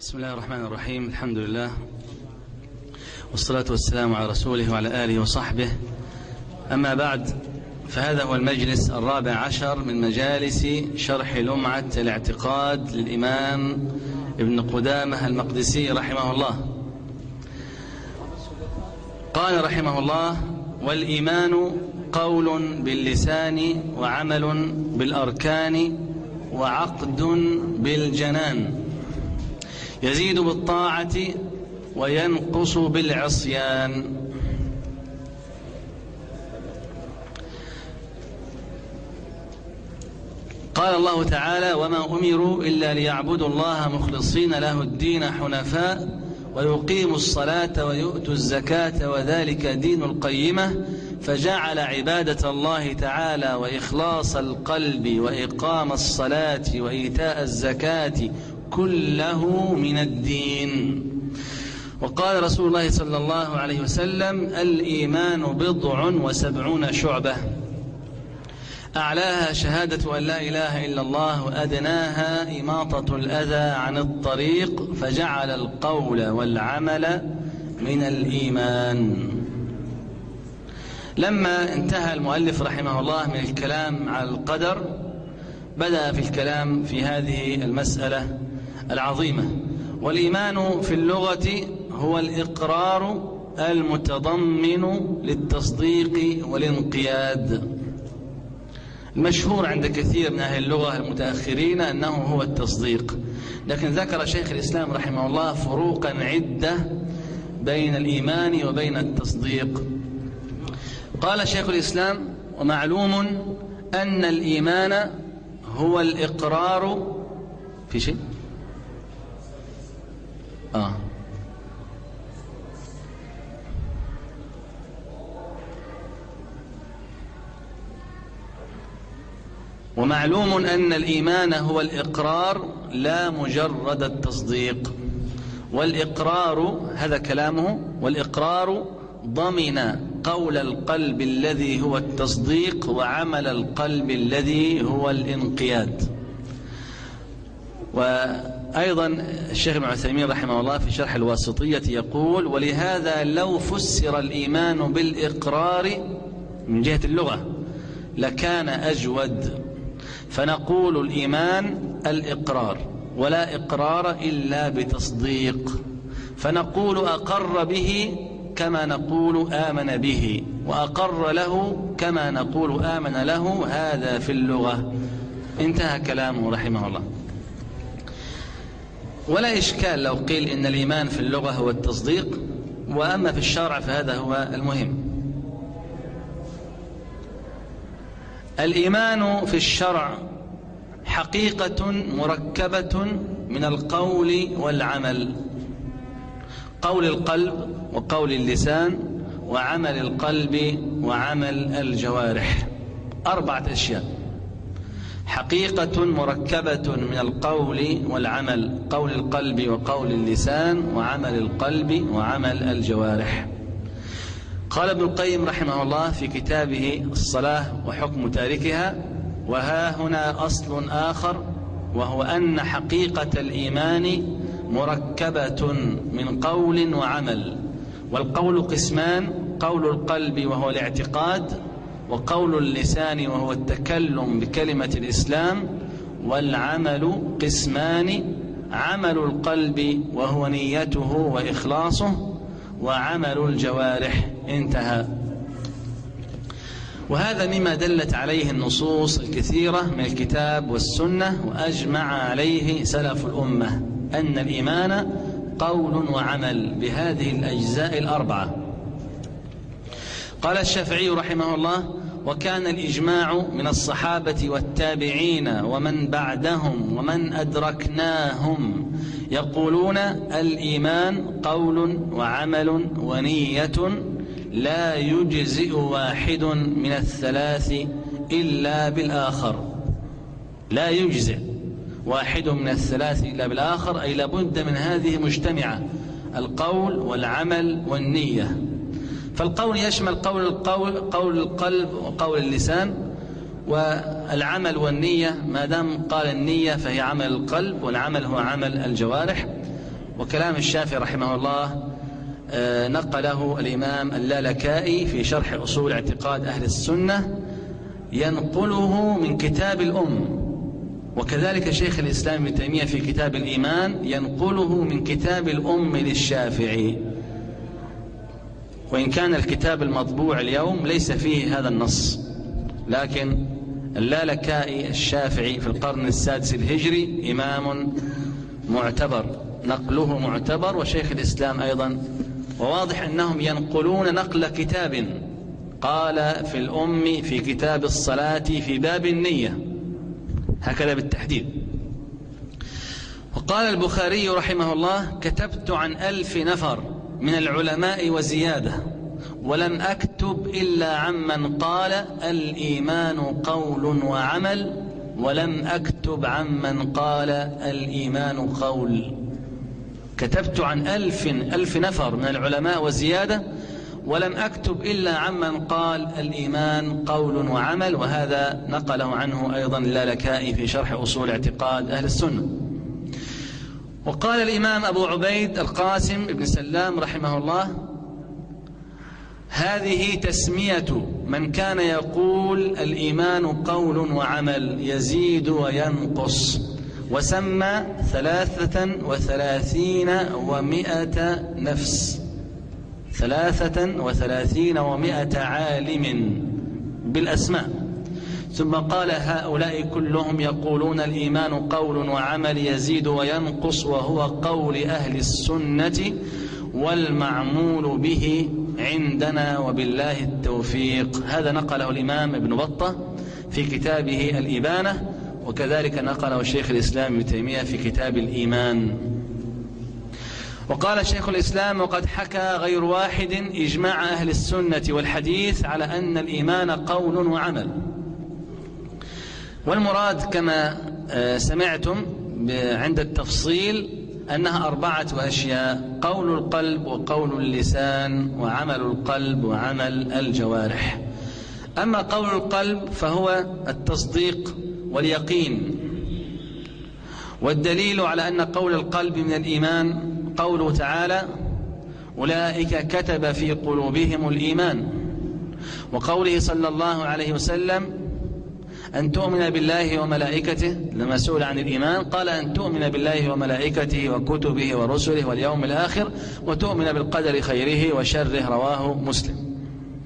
بسم الله الرحمن الرحيم. الحمد لله والصلاة والسلام على رسوله وعلى آله وصحبه. أما بعد، فهذا هو المجلس 14 من مجالس شرح لمعة الاعتقاد للإمام ابن قدامة المقدسي رحمه الله. قال رحمه الله: والإيمان قول باللسان وعمل بالأركان وعقد بالجنان، يزيد بالطاعة وينقص بالعصيان. قال الله تعالى: وما أمروا إلا ليعبدوا الله مخلصين له الدين حنفاء ويقيموا الصلاة ويؤتوا الزكاة وذلك دين القيمة، فجعل عبادة الله تعالى وإخلاص القلب وإقام الصلاة وإيتاء الزكاة كله من الدين. وقال رسول الله صلى الله عليه وسلم: الإيمان 79 شعبة، أعلاها شهادة أن لا إله إلا الله وأدناها إماطة الأذى عن الطريق، فجعل القول والعمل من الإيمان. لما انتهى المؤلف رحمه الله من الكلام على القدر، بدأ في الكلام في هذه المسألة العظيمة. والإيمان في اللغة هو الإقرار المتضمن للتصديق والانقياد. المشهور عند كثير من أهل اللغة المتأخرين أنه هو التصديق، لكن ذكر شيخ الإسلام رحمه الله فروقا عدة بين الإيمان وبين التصديق. قال شيخ الإسلام: ومعلوم أن الإيمان هو الإقرار في شيء ومعلوم أن الإيمان هو الإقرار لا مجرد التصديق. والإقرار، هذا كلامه، والإقرار ضمن قول القلب الذي هو التصديق وعمل القلب الذي هو الانقياد. وأيضا الشيخ ابن عثيمين رحمه الله في شرح الواسطية يقول: ولهذا لو فسر الإيمان بالإقرار من جهة اللغة لكان أجود، فنقول الإيمان الإقرار، ولا إقرار إلا بتصديق، فنقول أقر به كما نقول آمن به، وأقر له كما نقول آمن له. هذا في اللغة. انتهى كلامه رحمه الله. ولا إشكال لو قيل إن الإيمان في اللغة هو التصديق، وأما في الشرع فهذا هو المهم. الإيمان في الشرع حقيقة مركبة من القول والعمل، قول القلب وقول اللسان وعمل القلب وعمل الجوارح. 4 أشياء: حقيقة مركبة من القول والعمل، قول القلب وقول اللسان وعمل القلب وعمل الجوارح. قال ابن القيم رحمه الله في كتابه الصلاة وحكم تاركها: وها هنا أصل آخر، وهو أن حقيقة الإيمان مركبة من قول وعمل. والقول قسمان: قول القلب وهو الاعتقاد، وقول اللسان وهو التكلم بكلمة الإسلام. والعمل قسمان: عمل القلب وهو نيته وإخلاصه، وعمل الجوارح. انتهى. وهذا مما دلت عليه النصوص الكثيرة من الكتاب والسنة، وأجمع عليه سلف الأمة أن الإيمان قول وعمل بهذه الأجزاء 4. قال الشافعي رحمه الله: وكان الإجماع من الصحابة والتابعين ومن بعدهم ومن أدركناهم يقولون: الإيمان قول وعمل ونية، لا يجزئ واحد من الثلاث إلا بالآخر. لا يجزئ واحد من الثلاث إلا بالآخر، أي لابد من هذه مجتمعة: القول والعمل والنية. فالقول يشمل قول القلب وقول اللسان، والعمل والنية ما دام قال النية فهي عمل القلب، والعمل هو عمل الجوارح. وكلام الشافعي رحمه الله نقله الإمام اللالكائي في شرح أصول اعتقاد أهل السنة، ينقله من كتاب الأم، وكذلك شيخ الإسلام ابن تيمية في كتاب الإيمان ينقله من كتاب الأم للشافعي، وإن كان الكتاب المطبوع اليوم ليس فيه هذا النص، لكن اللالكائي الشافعي في القرن السادس الهجري إمام معتبر، نقله معتبر، وشيخ الإسلام أيضا، وواضح أنهم ينقلون نقل كتاب قال في الأم في كتاب الصلاة في باب النية، هكذا بالتحديد. وقال البخاري رحمه الله: كتبت عن 1000 نفر من العلماء وزيادة، ولم أكتب إلا عمن قال الإيمان قول وعمل، ولم أكتب عمن قال الإيمان قول. كتبت عن 1000 نفر من العلماء وزيادة، ولم أكتب إلا عمن قال الإيمان قول وعمل، وهذا نقله عنه أيضا اللالكائي في شرح أصول اعتقاد أهل السنة. وقال الإمام أبو عبيد القاسم بن سلام رحمه الله: هذه تسمية من كان يقول الإيمان قول وعمل يزيد وينقص، وسمى 33 و100 نفس، 33 و100 عالم بالأسماء، ثم قال: هؤلاء كلهم يقولون الإيمان قول وعمل يزيد وينقص، وهو قول أهل السنة والمعمول به عندنا وبالله التوفيق. هذا نقله الإمام ابن بطة في كتابه الإبانة، وكذلك نقله شيخ الإسلام ابن تيمية في كتاب الإيمان. وقال شيخ الإسلام: وقد حكى غير واحد إجماع أهل السنة والحديث على أن الإيمان قول وعمل. والمراد كما سمعتم عند التفصيل أنها 4 أشياء: قول القلب وقول اللسان وعمل القلب وعمل الجوارح. أما قول القلب فهو التصديق واليقين، والدليل على أن قول القلب من الإيمان قوله تعالى: أولئك كتب في قلوبهم الإيمان، وقوله صلى الله عليه وسلم: أن تؤمن بالله وملائكته، لما سئل عن الإيمان قال: أن تؤمن بالله وملائكته وكتبه ورسله واليوم الآخر، وتؤمن بالقدر خيره وشره. رواه مسلم.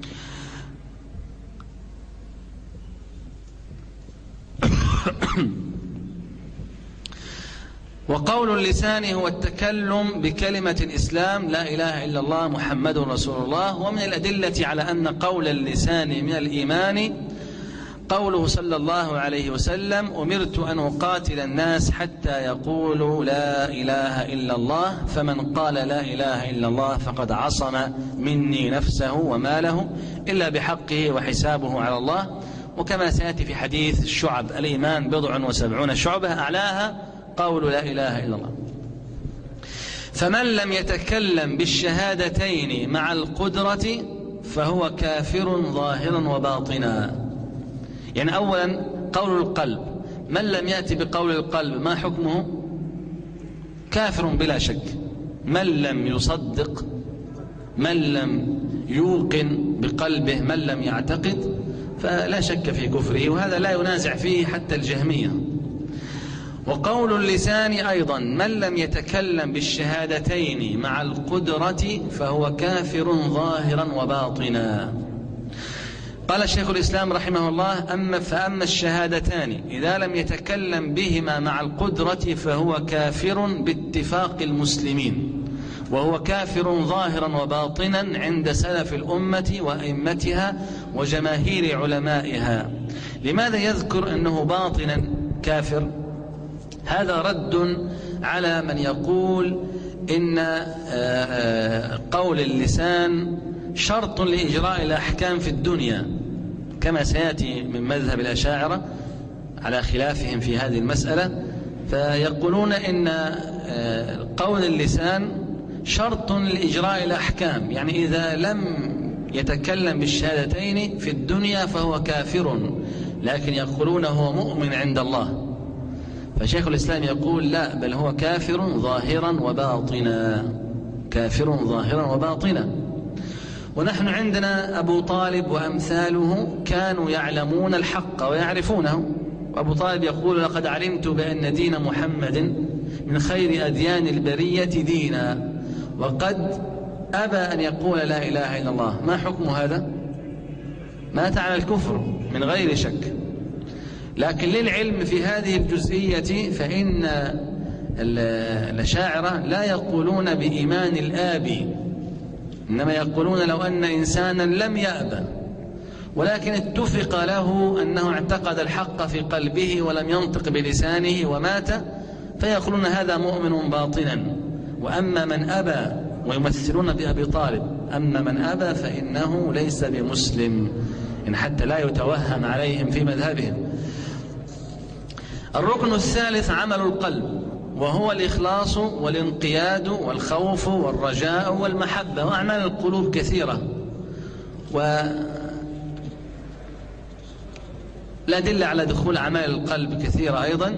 وقول اللسان هو التكلم بكلمة الإسلام لا إله إلا الله محمد رسول الله. ومن الأدلة على أن قول اللسان من الإيمان قوله صلى الله عليه وسلم: أمرت أن أقاتل الناس حتى يقولوا لا إله إلا الله، فمن قال لا إله إلا الله فقد عصم مني نفسه وماله إلا بحقه وحسابه على الله. وكما سيأتي في حديث الشعب: الإيمان 70 شعبة أعلاها قول لا إله إلا الله. فمن لم يتكلم بالشهادتين مع القدرة فهو كافر ظاهرا وباطنا. يعني أولا قول القلب، من لم يأتي بقول القلب ما حكمه؟ كافر بلا شك. من لم يصدق، من لم يوقن بقلبه، من لم يعتقد، فلا شك في كفره، وهذا لا ينازع فيه حتى الجهمية. وقول اللسان أيضا، من لم يتكلم بالشهادتين مع القدرة فهو كافر ظاهرا وباطنا. قال شيخ الإسلام رحمه الله: فأما الشهادتان إذا لم يتكلم بهما مع القدرة فهو كافر باتفاق المسلمين، وهو كافر ظاهرا وباطنا عند سلف الأمة وأئمتها وجماهير علمائها. لماذا يذكر أنه باطنا كافر؟ هذا رد على من يقول إن قول اللسان شرط لإجراء الأحكام في الدنيا، كما سيأتي من مذهب الأشاعرة على خلافهم في هذه المسألة. فيقولون إن قول اللسان شرط لإجراء الأحكام، يعني إذا لم يتكلم بالشهادتين في الدنيا فهو كافر، لكن يقولون هو مؤمن عند الله. فشيخ الإسلام يقول لا، بل هو كافر ظاهرا وباطنا، كافر ظاهرا وباطنا. ونحن عندنا أبو طالب وأمثاله كانوا يعلمون الحق ويعرفونه. أبو طالب يقول لقد علمت بأن دين محمد من خير أديان البرية دينا، وقد أبى أن يقول لا إله إلا الله. ما حكم هذا؟ مات على الكفر من غير شك. لكن للعلم في هذه الجزئية فإن الأشاعرة لا يقولون بإيمان الآب، إنما يقولون لو أن إنسانا لم يأبى ولكن اتفق له أنه اعتقد الحق في قلبه ولم ينطق بلسانه ومات، فيقولون هذا مؤمن باطنا. وأما من أبى، ويمثلون بأبي طالب، أما من أبى فإنه ليس بمسلم، إن حتى لا يتوهم عليهم في مذهبهم. الركن الثالث عمل القلب، وهو الإخلاص والانقياد والخوف والرجاء والمحبة. وأعمال القلوب كثيرة، والأدلة على دخول أعمال القلب كثيرة أيضا.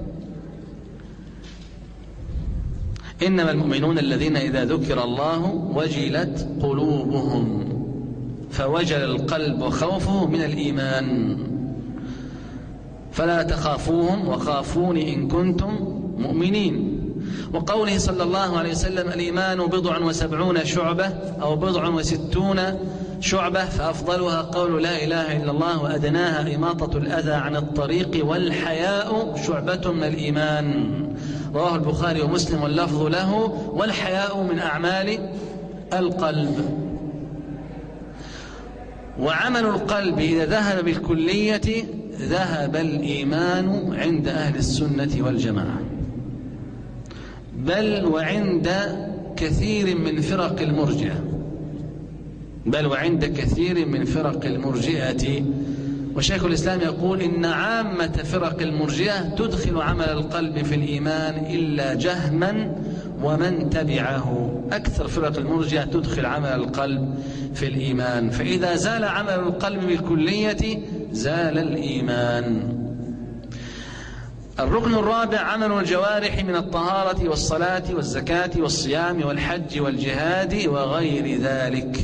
إنما المؤمنون الذين إذا ذكر الله وجلت قلوبهم، فوجل القلب وخوفه من الإيمان. فلا تخافوهم وخافوني إن كنتم مؤمنين. وقوله صلى الله عليه وسلم الإيمان 70 شعبة أو 60 شعبة، فأفضلها قول لا إله إلا الله، وأدناها إماطة الأذى عن الطريق، والحياء شعبة من الإيمان. رواه البخاري ومسلم واللفظ له. والحياء من أعمال القلب. وعمل القلب إذا ذهب بالكلية ذهب الإيمان عند أهل السنة والجماعة، بل وعند كثير من فرق المرجئة، وشيخ الإسلام يقول إن عامة فرق المرجئة تدخل عمل القلب في الإيمان إلا جهما ومن تبعه. أكثر فرق المرجئة تدخل عمل القلب في الإيمان، فإذا زال عمل القلب بالكلية زال الإيمان. الركن الرابع عمل الجوارح من الطهارة والصلاة والزكاة والصيام والحج والجهاد وغير ذلك.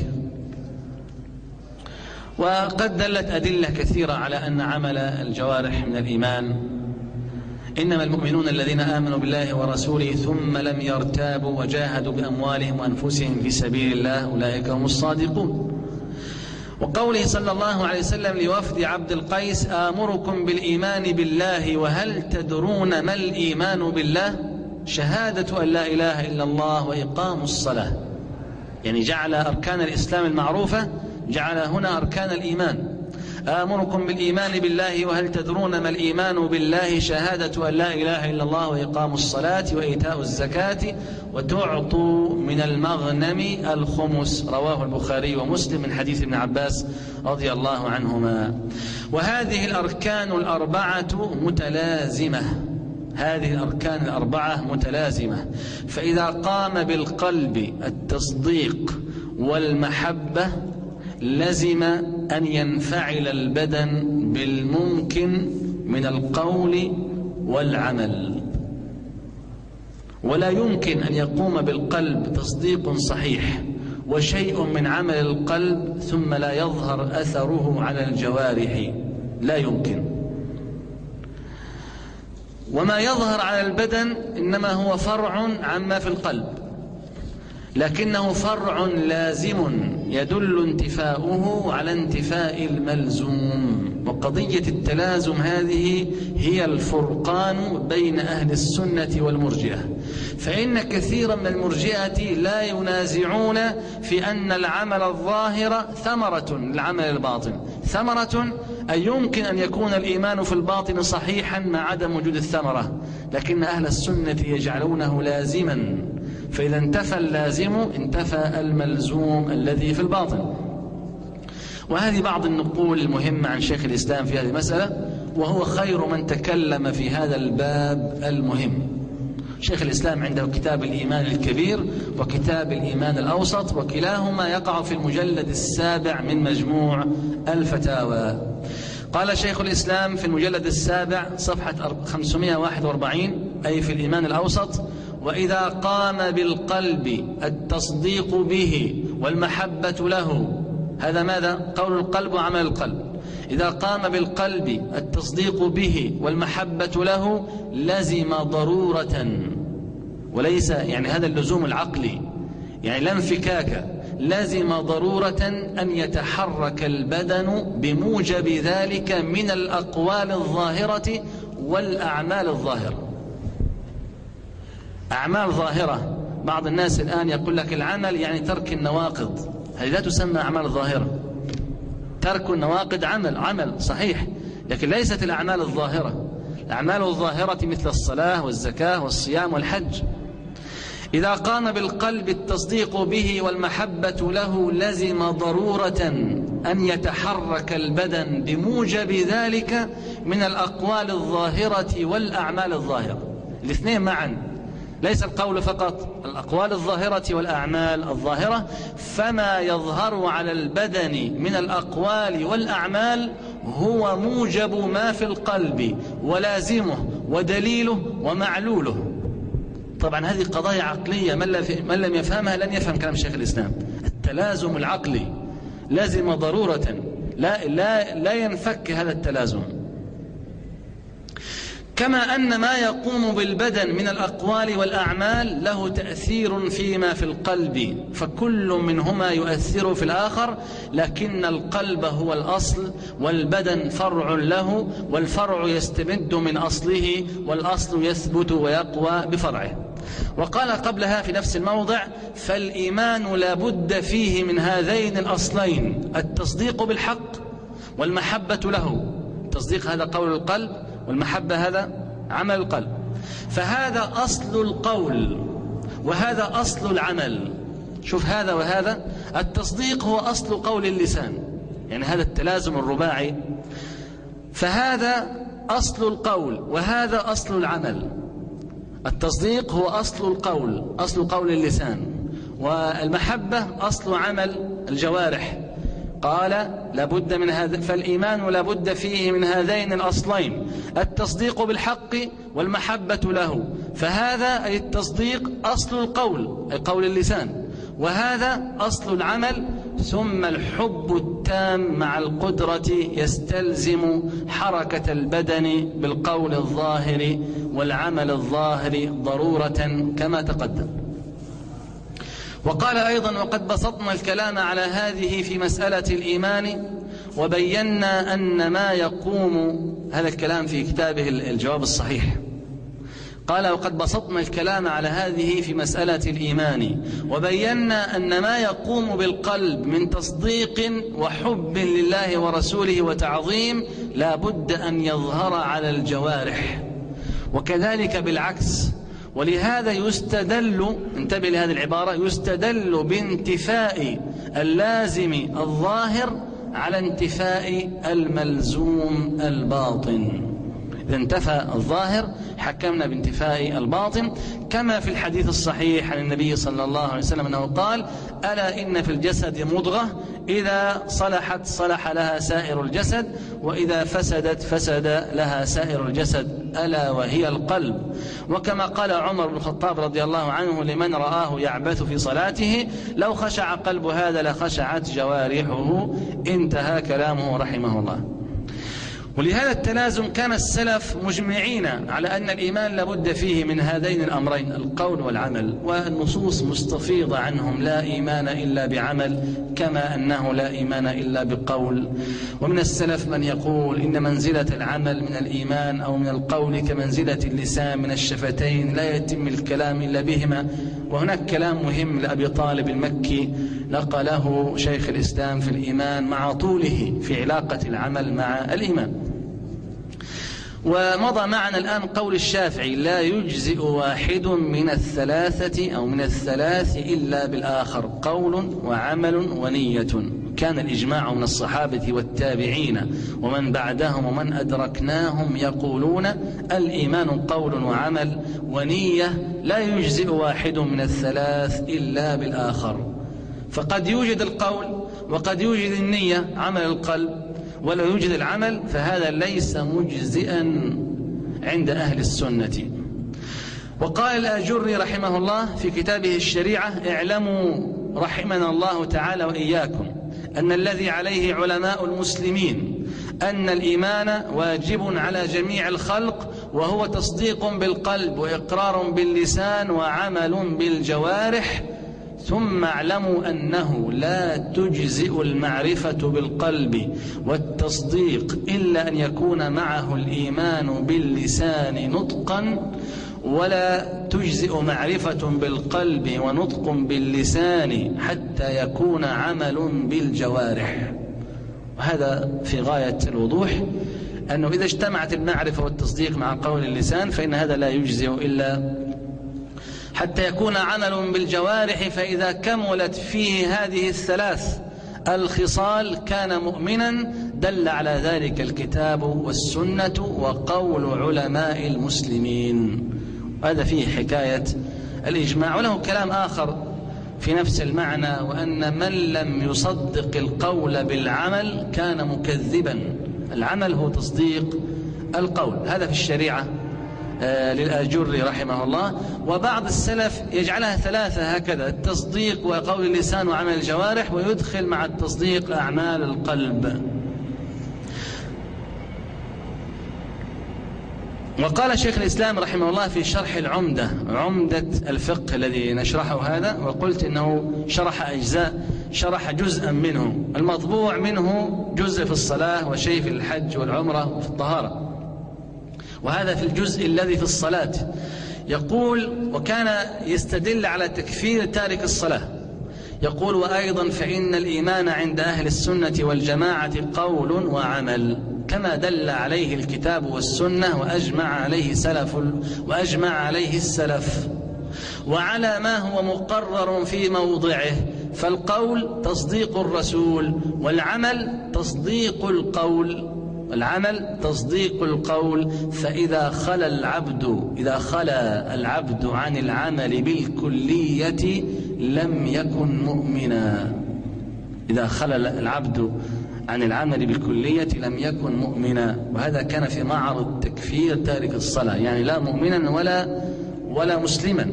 وقد دلت أدلة كثيرة على أن عمل الجوارح من الإيمان. إنما المؤمنون الذين آمنوا بالله ورسوله ثم لم يرتابوا وجاهدوا بأموالهم وأنفسهم في سبيل الله أولئك هم الصادقون. وقوله صلى الله عليه وسلم لوفد عبد القيس آمركم بالإيمان بالله وهل تدرون ما الإيمان بالله؟ شهادة أن لا إله إلا الله وإقام الصلاة. يعني جعل أركان الإسلام المعروفة جعل هنا أركان الإيمان. آمركم بالإيمان بالله وهل تدرون ما الإيمان بالله؟ شهادة أن لا إله إلا الله وإقام الصلاة وإيتاء الزكاة وتعطوا من المغنم الخمس. رواه البخاري ومسلم من حديث ابن عباس رضي الله عنهما. وهذه الأركان الأربعة متلازمة، هذه الأركان الأربعة متلازمة. فإذا قام بالقلب التصديق والمحبة لزم أن ينفعل البدن بالممكن من القول والعمل. ولا يمكن أن يقوم بالقلب تصديق صحيح وشيء من عمل القلب ثم لا يظهر أثره على الجوارح، لا يمكن. وما يظهر على البدن إنما هو فرع عما في القلب، لكنه فرع لازم يدل انتفاؤه على انتفاء الملزوم. وقضية التلازم هذه هي الفرقان بين أهل السنة والمرجئة. فإن كثيرا من المرجئة لا ينازعون في أن العمل الظاهر ثمرة للعمل الباطن، ثمرة أي يمكن أن يكون الإيمان في الباطن صحيحا مع عدم وجود الثمرة، لكن أهل السنة يجعلونه لازما، فإذا انتفى اللازم انتفى الملزوم الذي في الباطن. وهذه بعض النقول المهمة عن شيخ الإسلام في هذه المسألة، وهو خير من تكلم في هذا الباب المهم. شيخ الإسلام عنده كتاب الإيمان الكبير وكتاب الإيمان الأوسط، وكلاهما يقع في المجلد 7 من مجموع الفتاوى. قال شيخ الإسلام في المجلد 7 صفحة 541 أي في الإيمان الأوسط: وإذا قام بالقلب التصديق به والمحبة له، هذا ماذا؟ قول القلب وعمل القلب. إذا قام بالقلب التصديق به والمحبة له لزم ضرورة، وليس يعني هذا اللزوم العقلي، يعني لا انفكاك، لزم ضرورة أن يتحرك البدن بموجب ذلك من الأقوال الظاهرة والأعمال الظاهرة. أعمال ظاهرة، بعض الناس الآن يقول لك العمل يعني ترك النواقض، هذه لا تسمى أعمال ظاهرة. ترك النواقض عمل صحيح، لكن ليست الأعمال الظاهرة. الأعمال الظاهرة مثل الصلاة والزكاة والصيام والحج. إذا قام بالقلب التصديق به والمحبة له لزم ضرورة أن يتحرك البدن بموجب ذلك من الأقوال الظاهرة والأعمال الظاهرة، الاثنين معا، ليس القول فقط، الأقوال الظاهرة والأعمال الظاهرة. فما يظهر على البدن من الأقوال والأعمال هو موجب ما في القلب ولازمه ودليله ومعلوله. طبعا هذه قضايا عقلية، من لم يفهمها لن يفهم كلام شيخ الإسلام. التلازم العقلي لازم ضرورة، لا ينفك هذا التلازم. كما أن ما يقوم بالبدن من الأقوال والأعمال له تأثير فيما في القلب، فكل منهما يؤثر في الآخر، لكن القلب هو الأصل والبدن فرع له، والفرع يستمد من أصله والأصل يثبت ويقوى بفرعه. وقال قبلها في نفس الموضع: فالإيمان لا بد فيه من هذين الأصلين، التصديق بالحق والمحبة له. التصديق هذا قول القلب، والمحبة هذا عمل القلب. فهذا أصل القول وهذا أصل العمل. شوف هذا وهذا، التصديق هو أصل قول اللسان، يعني هذا التلازم الرباعي. فهذا أصل القول وهذا أصل العمل. التصديق هو أصل القول، أصل قول اللسان، والمحبة أصل عمل الجوارح. قال لابد من هذا، فالإيمان لابد فيه من هذين الأصلين، التصديق بالحق والمحبة له. فهذا أي التصديق أصل القول أي قول اللسان، وهذا أصل العمل. ثم الحب التام مع القدرة يستلزم حركة البدن بالقول الظاهر والعمل الظاهر ضرورة كما تقدم. وقال أيضا: وقد بسطنا الكلام على هذه في مسألة الإيمان وبينا أن ما يقوم، هذا الكلام في كتابه الجواب الصحيح. قال: وقد بسطنا الكلام على هذه في مسألة الإيمان وبينا أن ما يقوم بالقلب من تصديق وحب لله ورسوله وتعظيم لا بد أن يظهر على الجوارح، وكذلك بالعكس. ولهذا يستدل، انتبه لهذه العبارة، يستدل بانتفاء اللازم الظاهر على انتفاء الملزوم الباطن. إذا انتفى الظاهر حكمنا بانتفاء الباطن، كما في الحديث الصحيح عن النبي صلى الله عليه وسلم أنه قال: ألا إن في الجسد مضغة إذا صلحت صلح لها سائر الجسد، وإذا فسدت فسد لها سائر الجسد، ألا وهي القلب. وكما قال عمر بن الخطاب رضي الله عنه لمن رآه يعبث في صلاته: لو خشع قلب هذا لخشعت جوارحه. انتهى كلامه رحمه الله. ولهذا التلازم كان السلف مجمعين على أن الإيمان لابد فيه من هذين الأمرين، القول والعمل، والنصوص مستفيضة عنهم: لا إيمان إلا بعمل، كما أنه لا إيمان إلا بقول. ومن السلف من يقول إن منزلة العمل من الإيمان أو من القول كمنزلة اللسان من الشفتين، لا يتم الكلام إلا بهما. وهناك كلام مهم لأبي طالب المكي نقله شيخ الإسلام في الإيمان مع طوله في علاقة العمل مع الإيمان. ومضى معنا الآن قول الشافعي: لا يجزئ واحد من الثلاثة أو من الثلاث إلا بالآخر، قول وعمل ونية. كان الإجماع من الصحابة والتابعين ومن بعدهم ومن أدركناهم يقولون: الإيمان قول وعمل ونية، لا يجزئ واحد من الثلاث إلا بالآخر. فقد يوجد القول وقد يوجد النية عمل القلب، ولا يوجد العمل فهذا ليس مجزئا عند أهل السنة. وقال الآجري رحمه الله في كتابه الشريعة: اعلموا رحمنا الله تعالى وإياكم أن الذي عليه علماء المسلمين أن الإيمان واجب على جميع الخلق، وهو تصديق بالقلب وإقرار باللسان وعمل بالجوارح. ثم اعلموا أنه لا تجزئ المعرفة بالقلب والتصديق إلا أن يكون معه الإيمان باللسان نطقا، ولا تجزئ معرفة بالقلب ونطق باللسان حتى يكون عمل بالجوارح. وهذا في غاية الوضوح، أنه إذا اجتمعت المعرفة والتصديق مع قول اللسان فإن هذا لا يجزئ إلا حتى يكون عمل بالجوارح. فإذا كملت فيه هذه الثلاث الخصال كان مؤمنا، دل على ذلك الكتاب والسنة وقول علماء المسلمين. هذا فيه حكاية الإجماع. وله كلام آخر في نفس المعنى، وأن من لم يصدق القول بالعمل كان مكذبا. العمل هو تصديق القول. هذا في الشريعة للآجري رحمه الله. وبعض السلف يجعلها ثلاثة هكذا: التصديق وقول اللسان وعمل الجوارح، ويدخل مع التصديق أعمال القلب. وقال شيخ الإسلام رحمه الله في شرح العمدة، عمدة الفقه الذي نشرحه هذا، وقلت إنه شرح أجزاء، شرح جزءا منه، المطبوع منه جزء في الصلاة وشيء في الحج والعمرة وفي الطهارة، وهذا في الجزء الذي في الصلاة. يقول: وكان يستدل على تكفير تارك الصلاة. يقول: وأيضا فإن الإيمان عند أهل السنة والجماعة قول وعمل، كما دل عليه الكتاب والسنة وأجمع عليه السلف، وعلى ما هو مقرر في موضعه. فالقول تصديق الرسول، والعمل تصديق القول. فإذا خلى العبد عن العمل بالكلية لم يكن مؤمنا. إذا خلى العبد عن العمل بالكلية لم يكن مؤمنا. وهذا كان في معرض تكفير تارك الصلاة، يعني لا مؤمنا ولا مسلما.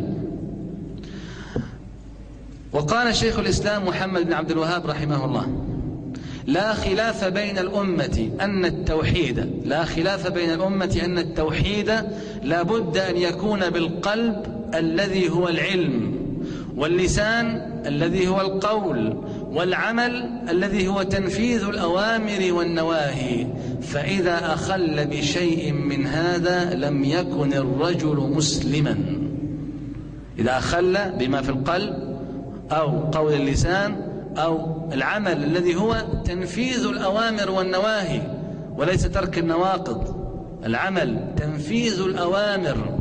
وقال شيخ الإسلام محمد بن عبد الوهاب رحمه الله: لا خلاف بين الأمة أن التوحيد لا بد أن يكون بالقلب الذي هو العلم، واللسان الذي هو القول، والعمل الذي هو تنفيذ الأوامر والنواهي. فإذا أخل بشيء من هذا لم يكن الرجل مسلما. إذا أخل بما في القلب أو قول اللسان أو العمل الذي هو تنفيذ الأوامر والنواهي وليس ترك النواقض، العمل تنفيذ الأوامر.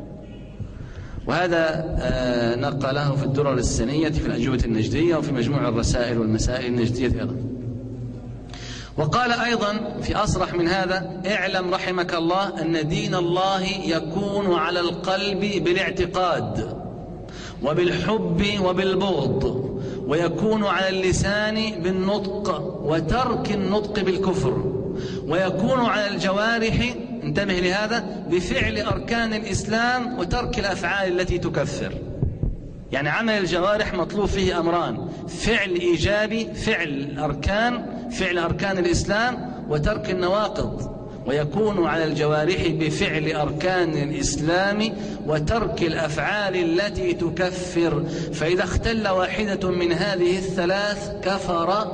وهذا نقله في الدرر السنية في الأجوبة النجدية وفي مجموع الرسائل والمسائل النجدية أيضا. وقال أيضا في أصرح من هذا: اعلم رحمك الله أن دين الله يكون على القلب بالاعتقاد وبالحب وبالبغض، ويكون على اللسان بالنطق وترك النطق بالكفر، ويكون على الجوارح، انتبه لهذا، بفعل أركان الإسلام وترك الأفعال التي تكفر. يعني عمل الجوارح مطلوب فيه أمران: فعل إيجابي، فعل أركان الإسلام، وترك النواقض. ويكون على الجوارح بفعل أركان الإسلام وترك الأفعال التي تكفر. فإذا اختل واحدة من هذه الثلاث كفر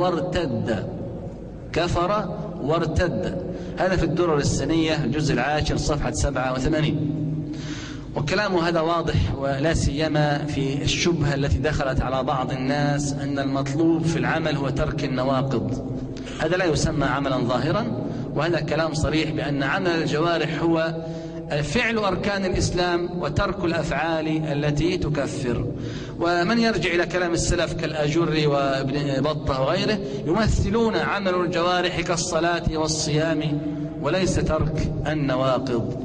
وارتد. هذا في الدرر السنية الجزء 10 صفحة 87. وكلامه هذا واضح، ولا سيما في الشبهة التي دخلت على بعض الناس أن المطلوب في العمل هو ترك النواقض. هذا لا يسمى عملا ظاهرا، وهذا كلام صريح بأن عمل الجوارح هو فعل أركان الإسلام وترك الأفعال التي تكفر. ومن يرجع إلى كلام السلف كالآجري وابن بطة وغيره يمثلون عمل الجوارح كالصلاة والصيام وليس ترك النواقض.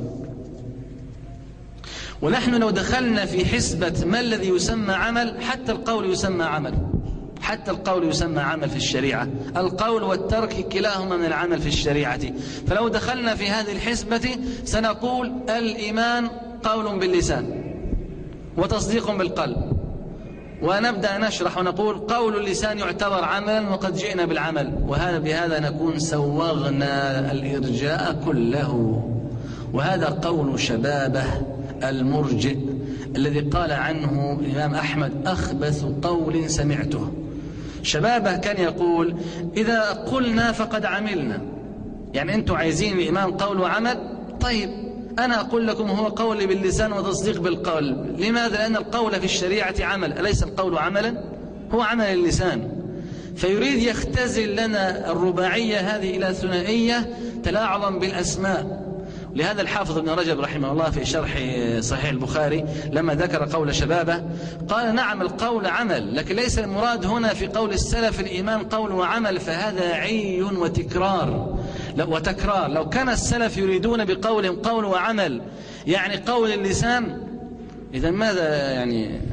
ونحن لو دخلنا في حسبة ما الذي يسمى عمل، حتى القول يسمى عمل، حتى القول يسمى عمل في الشريعة، القول والترك كلاهما من العمل في الشريعة. فلو دخلنا في هذه الحسبة سنقول الإيمان قول باللسان وتصديق بالقلب، ونبدأ نشرح ونقول قول اللسان يعتبر عملا وقد جئنا بالعمل، بهذا نكون سوغنا الإرجاء كله. وهذا قول شبابه المرجئ الذي قال عنه الإمام أحمد أخبث قول سمعته. شبابه كان يقول إذا قلنا فقد عملنا، يعني أنتم عايزين الإيمان قول وعمل، طيب أنا أقول لكم هو قول باللسان وتصديق بالقلب. لماذا؟ لأن القول في الشريعة عمل، أليس القول عملا؟ هو عمل اللسان. فيريد يختزل لنا الرباعية هذه إلى ثنائية تلاعظا بالأسماء. لهذا الحافظ ابن رجب رحمه الله في شرح صحيح البخاري لما ذكر قول شبابه قال نعم القول عمل، لكن ليس المراد هنا في قول السلف الإيمان قول وعمل، فهذا عي وتكرار. لو كان السلف يريدون بقولهم قول وعمل يعني قول اللسان، إذا ماذا يعني؟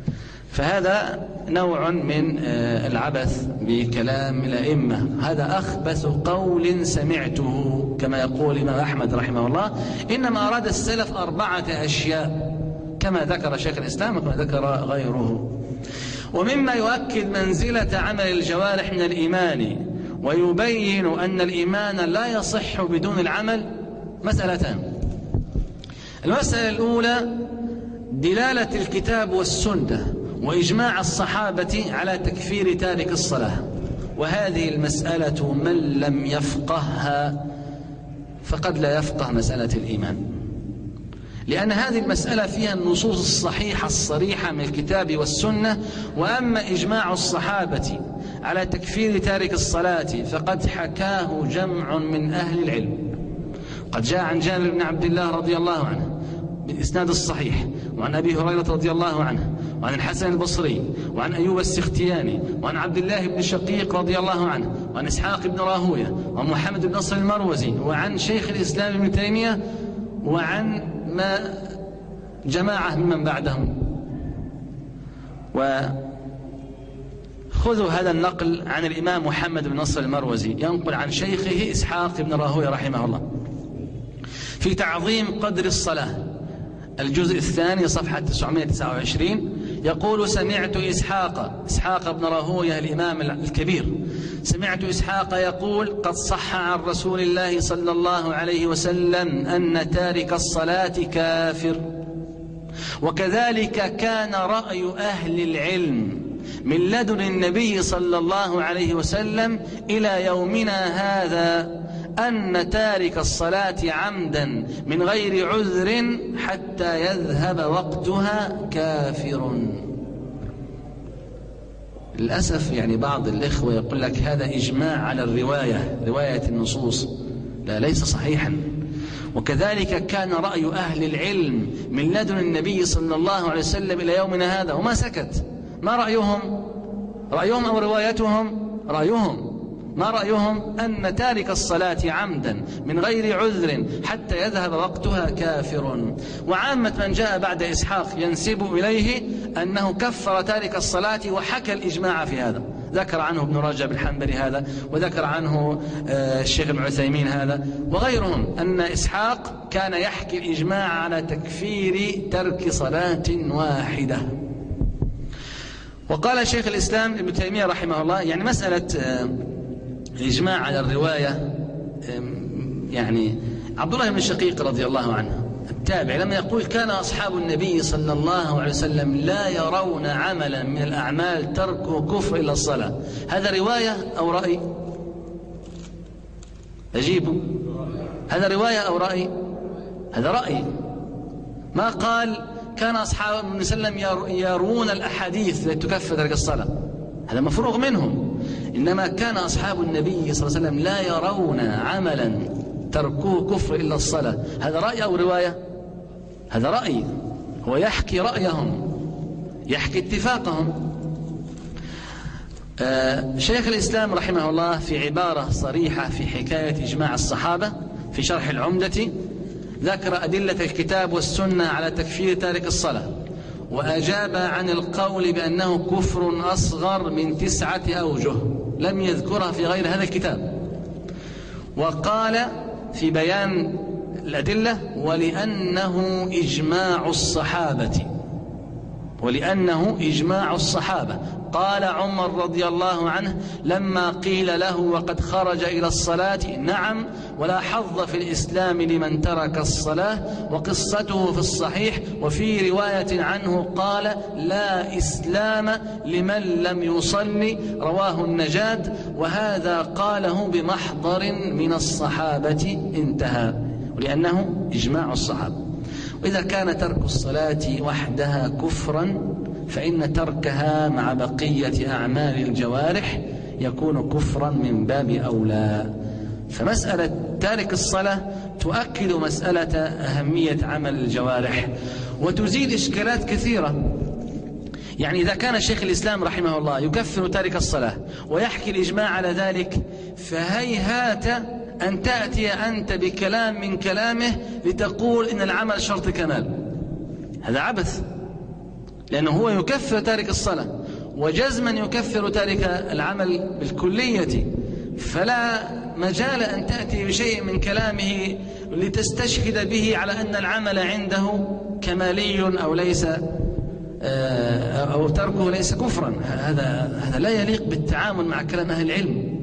فهذا نوع من العبث بكلام الأئمة. هذا أخبث قول سمعته كما يقول الإمام أحمد رحمه الله. إنما أراد السلف 4 أشياء كما ذكر شيخ الإسلام وكما ذكر غيره. ومما يؤكد منزلة عمل الجوارح من الإيمان ويبين أن الإيمان لا يصح بدون العمل مسألتان. المسألة الأولى دلالة الكتاب والسنة وإجماع الصحابة على تكفير تارك الصلاة، وهذه المسألة من لم يفقهها فقد لا يفقه مسألة الإيمان، لأن هذه المسألة فيها النصوص الصحيحة الصريحة من الكتاب والسنة. وأما إجماع الصحابة على تكفير تارك الصلاة فقد حكاه جمع من أهل العلم. قد جاء عن جابر بن عبد الله رضي الله عنه بالإسناد الصحيح، وعن أبي هريرة رضي الله عنه، وعن الحسن البصري، وعن أيوب السختياني، وعن عبد الله بن شقيق رضي الله عنه، وعن إسحاق بن راهوية، وعن محمد بن نصر المروزي، وعن شيخ الإسلام ابن تيمية، وعن جماعة ممن بعدهم. وخذوا هذا النقل عن الإمام محمد بن نصر المروزي ينقل عن شيخه إسحاق بن راهوية رحمه الله في تعظيم قدر الصلاة الجزء الثاني صفحة 929 يقول سمعت إسحاق بن راهوية الإمام الكبير، سمعت إسحاق يقول قد صح عن رسول الله صلى الله عليه وسلم أن تارك الصلاة كافر، وكذلك كان رأي أهل العلم من لدن النبي صلى الله عليه وسلم إلى يومنا هذا أن تارك الصلاة عمدا من غير عذر حتى يذهب وقتها كافر. للأسف يعني بعض الإخوة يقول لك هذا إجماع على رواية النصوص، لا ليس صحيحا. وكذلك كان رأي أهل العلم من لدن النبي صلى الله عليه وسلم إلى يومنا هذا، وما سكت. ما رأيهم أو روايتهم؟ رأيهم. ما رأيهم؟ أن تارك الصلاة عمدا من غير عذر حتى يذهب وقتها كافر. وعامة من جاء بعد إسحاق ينسب إليه أنه كفر تارك الصلاة وحكى الإجماع في هذا. ذكر عنه ابن رجب الحنبلي هذا، وذكر عنه الشيخ ابن عثيمين هذا وغيرهم، أن إسحاق كان يحكي الإجماع على تكفير ترك صلاة واحدة. وقال شيخ الإسلام ابن تيمية رحمه الله يعني مسألة الإجماع على الرواية، يعني عبد الله بن شقيق رضي الله عنه التابع لما يقول كان أصحاب النبي صلى الله عليه وسلم لا يرون عملا من الأعمال تركه كفر إلا الصلاة، هذا رواية أو رأي؟ أجيبوا، هذا رواية أو رأي؟ هذا رأي. ما قال كان أصحاب النبي صلى الله عليه وسلم يرون الأحاديث التي تكفر ترك الصلاة، هذا مفروغ منهم. إنما كان أصحاب النبي صلى الله عليه وسلم لا يرون عملا تركوه كفر إلا الصلاة، هذا رأي أو رواية؟ هذا رأي. هو يحكي رأيهم، يحكي اتفاقهم. شيخ الإسلام رحمه الله في عبارة صريحة في حكاية إجماع الصحابة في شرح العمدة ذكر أدلة الكتاب والسنة على تكفير تارك الصلاة، وأجاب عن القول بأنه كفر أصغر من 9 أوجه لم يذكرها في غير هذا الكتاب. وقال في بيان الأدلة: ولأنه إجماع الصحابة. قال عمر رضي الله عنه لما قيل له وقد خرج إلى الصلاة: نعم، ولا حظ في الإسلام لمن ترك الصلاة. وقصته في الصحيح. وفي رواية عنه قال: لا إسلام لمن لم يصلي، رواه النجاد. وهذا قاله بمحضر من الصحابة، انتهى. ولأنه إجماع الصحابة. وإذا كان ترك الصلاة وحدها كفرا فإن تركها مع بقية أعمال الجوارح يكون كفرا من باب أولى. فمسألة تارك الصلاة تؤكد مسألة أهمية عمل الجوارح وتزيد إشكالات كثيرة. يعني إذا كان شيخ الإسلام رحمه الله يكفر تارك الصلاة ويحكي الإجماع على ذلك، فهيهات أن تأتي أنت بكلام من كلامه لتقول إن العمل شرط كمال. هذا عبث، لأنه هو يكفر تارك الصلاة وجزما يكفر تارك العمل بالكلية، فلا مجال أن تأتي بشيء من كلامه لتستشهد به على أن العمل عنده كمالي أو ليس أو تركه ليس كفرا. هذا لا يليق بالتعامل مع كلام أهل العلم.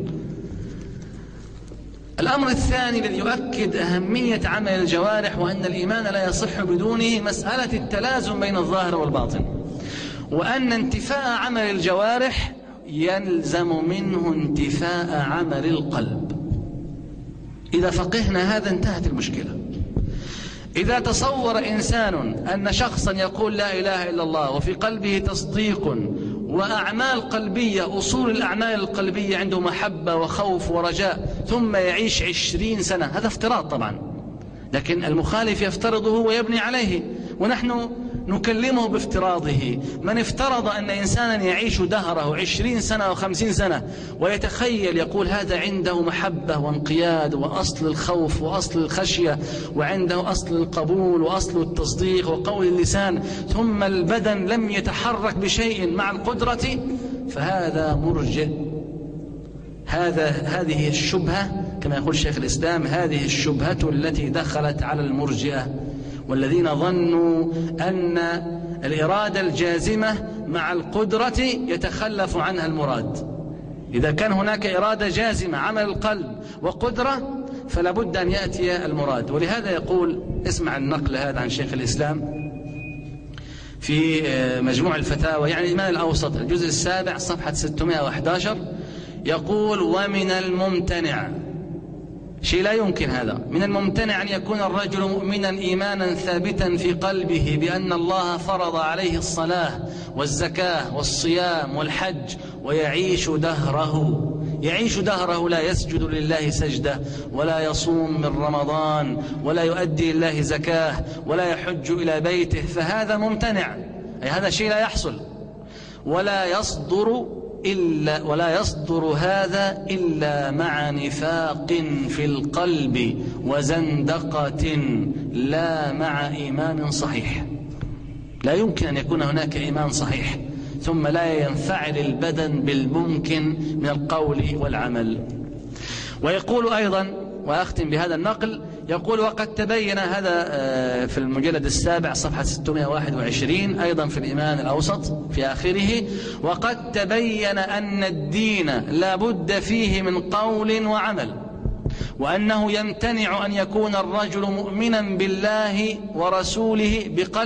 الأمر الثاني الذي يؤكد أهمية عمل الجوارح وأن الإيمان لا يصح بدونه مسألة التلازم بين الظاهر والباطن، وأن انتفاء عمل الجوارح يلزم منه انتفاء عمل القلب. إذا فقهنا هذا انتهت المشكلة. إذا تصور إنسان أن شخصا يقول لا إله إلا الله وفي قلبه تصديق وأعمال قلبية، أصول الأعمال القلبية عنده محبة وخوف ورجاء، ثم يعيش 20 سنة، هذا افتراض طبعا، لكن المخالف يفترضه ويبني عليه، ونحن نكلمه بافتراضه. من افترض أن إنسانا يعيش دهره 20 سنة و50 سنة ويتخيل يقول هذا عنده محبة وانقياد وأصل الخوف وأصل الخشية وعنده أصل القبول وأصل التصديق وقول اللسان، ثم البدن لم يتحرك بشيء مع القدرة، فهذا مرجئ. هذه الشبهة كما يقول شيخ الإسلام، هذه الشبهة التي دخلت على المرجئة والذين ظنوا أن الإرادة الجازمة مع القدرة يتخلف عنها المراد. إذا كان هناك إرادة جازمة عمل القلب وقدرة فلا بد أن يأتي المراد. ولهذا يقول، اسمع النقل هذا عن شيخ الإسلام في مجموع الفتاوى، يعني الإمام الأوسط الجزء 7 صفحة 611، يقول: ومن الممتنع، شيء لا يمكن هذا، من الممتنع أن يكون الرجل مؤمنا إيمانا ثابتا في قلبه بأن الله فرض عليه الصلاة والزكاة والصيام والحج، ويعيش دهره لا يسجد لله سجدة، ولا يصوم من رمضان، ولا يؤدي لله زكاة، ولا يحج إلى بيته، فهذا ممتنع، أي هذا شيء لا يحصل. ولا يصدر هذا إلا مع نفاق في القلب وزندقة، لا مع إيمان صحيح. لا يمكن أن يكون هناك إيمان صحيح ثم لا ينفعل البدن بالممكن من القول والعمل. ويقول أيضا، وأختم بهذا النقل، يقول: وقد تبين هذا في المجلد 7 صفحة 621 أيضا في الإيمان الأوسط في آخره: وقد تبين أن الدين لا بد فيه من قول وعمل، وأنه يمتنع أن يكون الرجل مؤمنا بالله ورسوله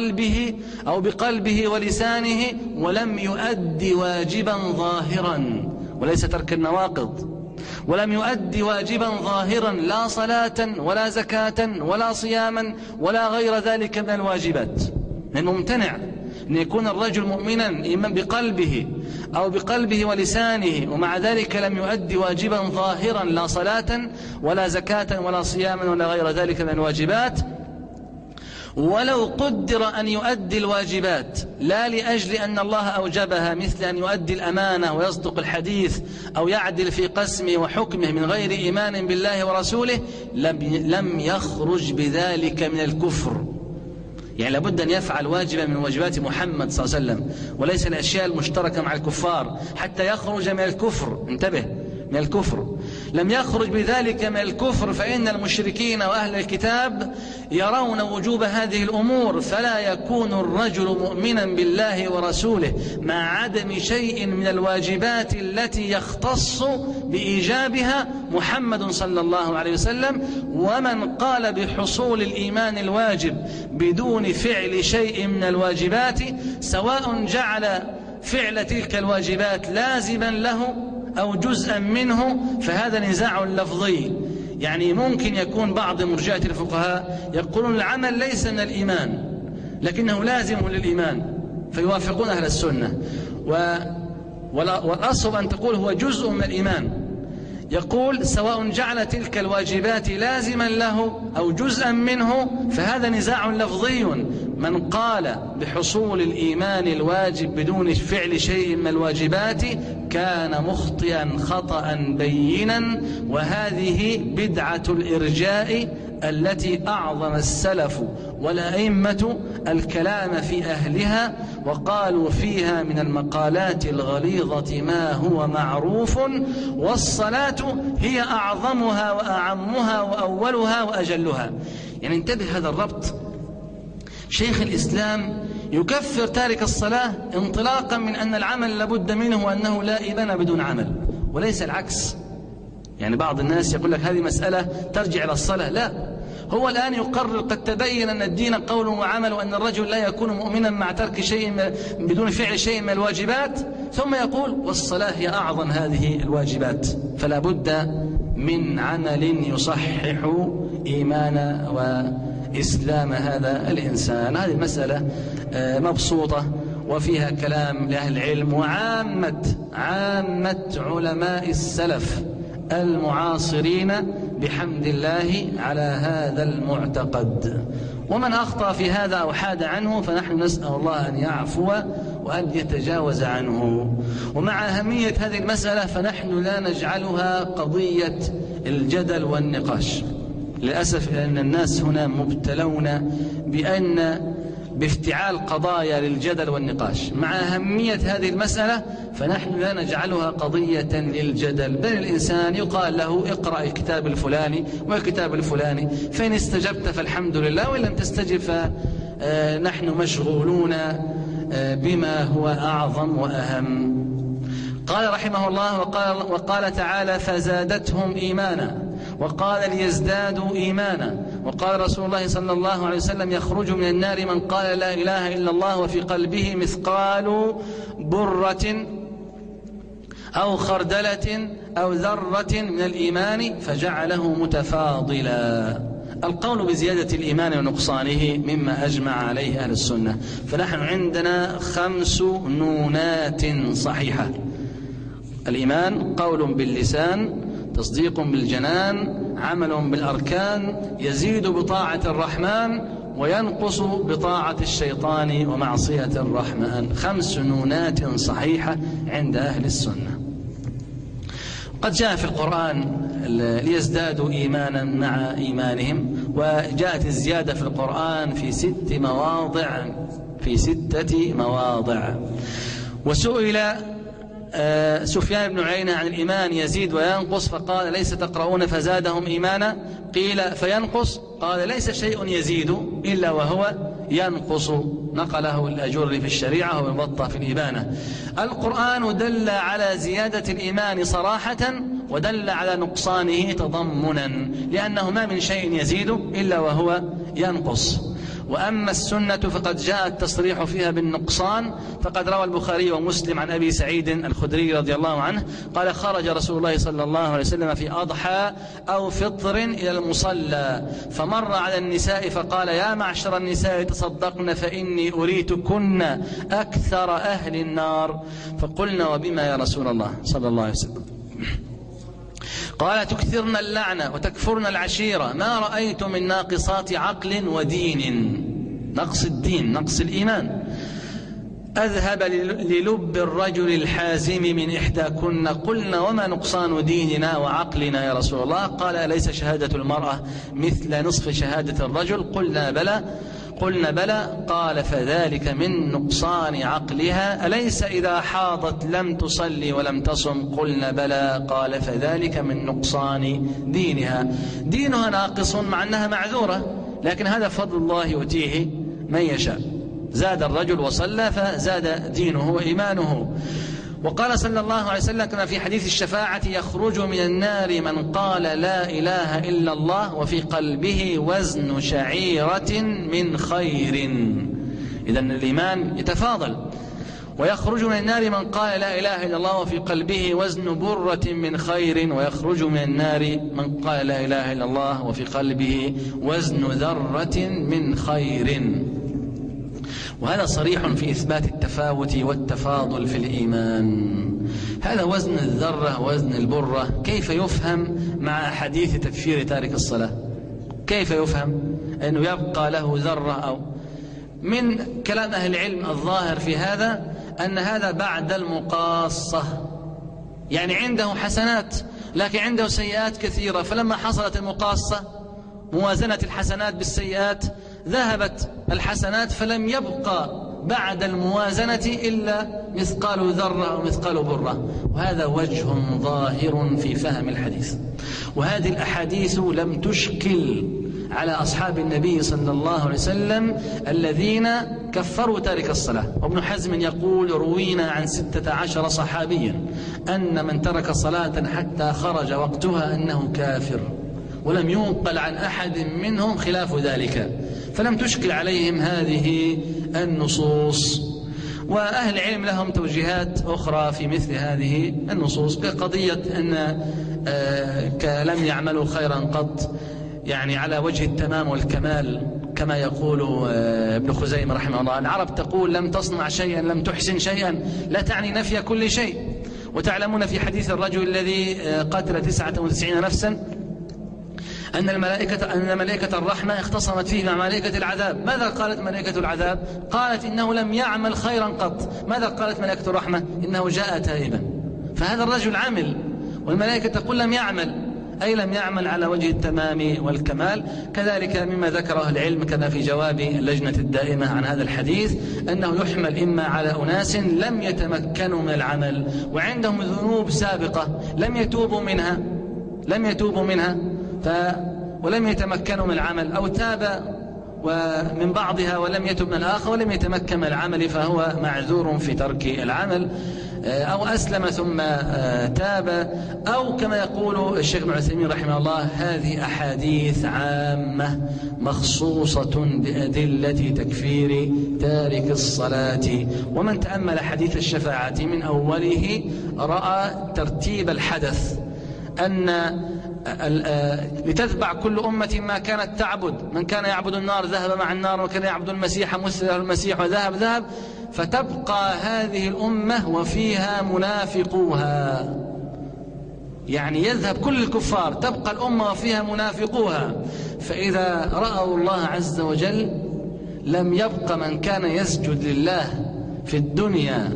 بقلبه ولسانه ولم يؤدي واجبا ظاهرا، وليس ترك النواقض، ولم يؤدي واجبا ظاهرا، لا صلاة ولا زكاة ولا صياما ولا غير ذلك من الواجبات. الممتنع أن يكون الرجل مؤمنا إيمان بقلبه أو بقلبه ولسانه ومع ذلك لم يؤدي واجبا ظاهرا، لا صلاة ولا زكاة ولا صياما ولا غير ذلك من الواجبات، ولو قدر أن يؤدي الواجبات لا لأجل أن الله أوجبها، مثل أن يؤدي الأمانة ويصدق الحديث أو يعدل في قسمه وحكمه من غير إيمان بالله ورسوله، لم يخرج بذلك من الكفر. يعني لابد أن يفعل واجبا من واجبات محمد صلى الله عليه وسلم، وليس الأشياء المشتركة مع الكفار حتى يخرج من الكفر. انتبه، من الكفر. لم يخرج بذلك من الكفر، فإن المشركين وأهل الكتاب يرون وجوب هذه الأمور، فلا يكون الرجل مؤمنا بالله ورسوله مع عدم شيء من الواجبات التي يختص بإيجابها محمد صلى الله عليه وسلم. ومن قال بحصول الإيمان الواجب بدون فعل شيء من الواجبات، سواء جعل فعل تلك الواجبات لازما له أو جزءا منه، فهذا نزاع لفظي. يعني ممكن يكون بعض مرجئة الفقهاء يقولون العمل ليس من الإيمان لكنه لازم للإيمان، فيوافقون أهل السنة، والأصل أن تقول هو جزء من الإيمان. يقول سواء جعل تلك الواجبات لازما له أو جزءا منه، فهذا نزاع لفظي. من قال بحصول الإيمان الواجب بدون فعل شيء من الواجبات كان مخطئا خطأ بينا، وهذه بدعة الإرجاء التي أعظم السلف والأئمة الكلام في أهلها، وقالوا فيها من المقالات الغليظة ما هو معروف، والصلاة هي أعظمها وأعمها وأولها وأجلها. يعني انتبه هذا الربط. شيخ الإسلام يكفر تارك الصلاة انطلاقا من أن العمل لابد منه وأنه لا إيمان بدون عمل، وليس العكس. يعني بعض الناس يقول لك هذه مسألة ترجع إلى الصلاة. لا، هو الآن يقرر قد تبين أن الدين قول وعمل، وأن الرجل لا يكون مؤمنا مع ترك شيء بدون فعل شيء من الواجبات، ثم يقول والصلاة هي أعظم هذه الواجبات، فلا بد من عمل يصحح إيمان وإسلام هذا الإنسان. هذه المسألة مبسوطة وفيها كلام لأهل العلم وعامة علماء السلف المعاصرين بحمد الله على هذا المعتقد. ومن أخطأ في هذا أو حاد عنه فنحن نسأل الله أن يعفو وأن يتجاوز عنه. ومع أهمية هذه المسألة فنحن لا نجعلها قضية الجدل والنقاش للأسف، لأن الناس هنا مبتلون بافتعال قضايا للجدل والنقاش. مع أهمية هذه المسألة فنحن لا نجعلها قضية للجدل، بل الإنسان يقال له اقرأ الكتاب الفلاني والكتاب الفلاني، فإن استجبت فالحمد لله، وإن لم تستجب فنحن مشغولون بما هو أعظم وأهم. قال رحمه الله وقال تعالى فزادتهم إيمانا، وقال ليزدادوا إيمانا، وقال رسول الله صلى الله عليه وسلم يخرج من النار من قال لا إله إلا الله وفي قلبه مثقال برة أو خردلة أو ذرة من الإيمان فجعله متفاضلا. القول بزيادة الإيمان ونقصانه مما أجمع عليه أهل السنة. فنحن عندنا 5 نونات صحيحة. الإيمان قول باللسان، تصديق بالجنان، عمل بالأركان، يزيد بطاعة الرحمن وينقص بطاعة الشيطان ومعصية الرحمن. 5 نونات صحيحة عند أهل السنة. قد جاء في القرآن ليزدادوا إيمانا مع إيمانهم، وجاءت الزيادة في القرآن في 6 مواضع. وسئل سفيان بن عيينة عن الإيمان يزيد وينقص فقال ليس تقرؤون فزادهم إيمانا؟ قيل فينقص؟ قال ليس شيء يزيد إلا وهو ينقص. نقله الأجري في الشريعة وابن في الإبانة. القرآن دل على زيادة الإيمان صراحة ودل على نقصانه تضمنا، لأنه ما من شيء يزيد إلا وهو ينقص. وأما السنة فقد جاء التصريح فيها بالنقصان، فقد روى البخاري ومسلم عن أبي سعيد الخدري رضي الله عنه قال خرج رسول الله صلى الله عليه وسلم في أضحى أو فطر إلى المصلى فمر على النساء فقال يا معشر النساء تصدقن فإني أريتكن أكثر أهل النار. فقلنا وبما يا رسول الله صلى الله عليه وسلم؟ قال تكثرن اللعنة وتكفرن العشيرة، ما رأيت من ناقصات عقل ودين، نقص الدين نقص الإيمان، أذهب للب الرجل الحازم من إحداكن. قلنا وما نقصان ديننا وعقلنا يا رسول الله؟ قال أليس شهادة المرأة مثل نصف شهادة الرجل؟ قلنا بلى. قلنا بلى. قال فذلك من نقصان عقلها، أليس إذا حاضت لم تصلي ولم تصم؟ قلنا بلى. قال فذلك من نقصان دينها. دينها ناقص مع أنها معذورة، لكن هذا فضل الله يؤتيه من يشاء. زاد الرجل وصلى فزاد دينه وإيمانه. وقال صلى الله عليه وسلم كما في حديث الشفاعة: يخرج من النار من قال لا إله إلا الله وفي قلبه وزن شعيرة من خير. إذن الإيمان يتفاضل. ويخرج من النار من قال لا إله إلا الله وفي قلبه وزن برة من خير. ويخرج من النار من قال لا إله إلا الله وفي قلبه وزن ذرة من خير. وهذا صريح في إثبات التفاوت والتفاضل في الإيمان. هذا وزن الذرة وزن البرة كيف يفهم مع حديث تكفير تارك الصلاة؟ كيف يفهم أنه يبقى له ذرة؟ أو من كلام أهل العلم الظاهر في هذا أن هذا بعد المقاصة، يعني عنده حسنات لكن عنده سيئات كثيرة، فلما حصلت المقاصة موازنة الحسنات بالسيئات ذهبت الحسنات، فلم يبقى بعد الموازنة إلا مثقال ذرة أو مثقال برة. وهذا وجه ظاهر في فهم الحديث. وهذه الأحاديث لم تشكل على أصحاب النبي صلى الله عليه وسلم الذين كفروا تارك الصلاة. وابن حزم يقول: روينا عن 16 صحابيا أن من ترك صلاة حتى خرج وقتها أنه كافر، ولم ينقل عن أحد منهم خلاف ذلك، فلم تشكل عليهم هذه النصوص. وأهل العلم لهم توجيهات أخرى في مثل هذه النصوص، كقضية أن لم يعملوا خيرا قط، يعني على وجه التمام والكمال، كما يقول ابن خزيمة رحمه الله: العرب تقول لم تصنع شيئا لم تحسن شيئا، لا تعني نفي كل شيء. وتعلمون في حديث الرجل الذي قتل 99 نفسا أن ملائكة الرحمة اختصمت فيه مع ملائكة العذاب. ماذا قالت ملائكة العذاب؟ قالت إنه لم يعمل خيرا قط. ماذا قالت ملائكة الرحمة؟ إنه جاء تائبا. فهذا الرجل عمل، والملائكة تقول لم يعمل، أي لم يعمل على وجه التمام والكمال. كذلك مما ذكره العلم كما في جواب اللجنة الدائمة عن هذا الحديث أنه يحمل إما على أناس لم يتمكنوا من العمل وعندهم ذنوب سابقة لم يتوبوا منها ولم يتمكنوا من العمل، أو تاب ومن بعضها ولم يتب من الآخر ولم يتمكن من العمل فهو معذور في ترك العمل، أو أسلم ثم تاب، أو كما يقول الشيخ ابن عثيمين رحمه الله: هذه أحاديث عامة مخصوصة بأدلة تكفير تارك الصلاة. ومن تأمل حديث الشفاعة من أوله رأى ترتيب الحدث، أن لتتبع كل أمة ما كانت تعبد، من كان يعبد النار ذهب مع النار، وكان يعبد المسيح مثل المسيح وذهب، فتبقى هذه الأمة وفيها منافقوها، يعني يذهب كل الكفار، تبقى الأمة وفيها منافقوها. فإذا رأوا الله عز وجل لم يبق من كان يسجد لله في الدنيا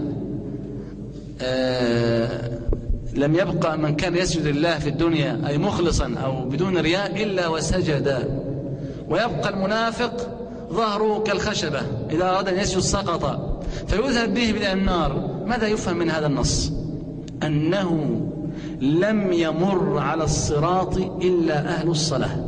لم يبقى من كان يسجد لله في الدنيا أي مخلصا أو بدون رياء إلا وسجد، ويبقى المنافق ظهره كالخشبة إذا أراد أن يسجد سقط فيذهب به إلى النار. ماذا يفهم من هذا النص؟ أنه لم يمر على الصراط إلا أهل الصلاة.